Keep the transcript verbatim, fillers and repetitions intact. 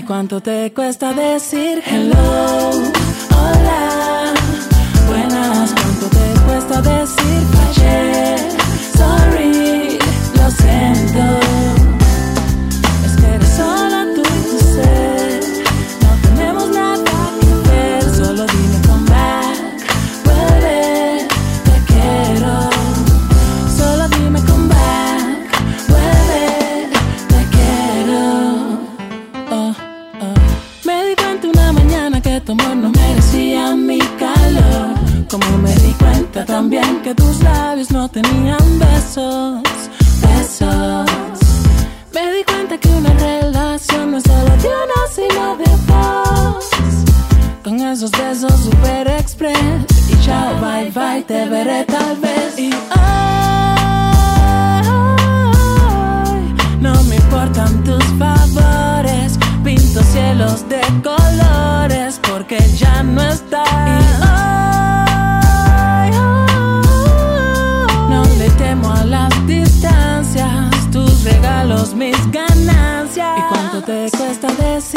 cuánto te cuesta decir hello, hola, buenas? ¿Cuánto te cuesta decir fallé, sorry, lo siento? Es que eres solo tú y tu ser, no tenemos nada que ver. Solo dime come back, vuelve, te quiero. Solo dime come back, vuelve, te quiero. Oh, oh. Me di cuenta una mañana que tu amor no merecía mi calor. Como me di cuenta también que tus labios no tenían besos, besos. Me di cuenta que una relación no es solo de uno, sino de dos. Con esos besos super express y chao, bye, bye, te veré tal vez. Y hoy no me importan tus favores, pinto cielos de colores porque ya no estás. Y hoy no le temo a las distancias, tus regalos mis ganancias. ¿Y cuánto te cuesta decir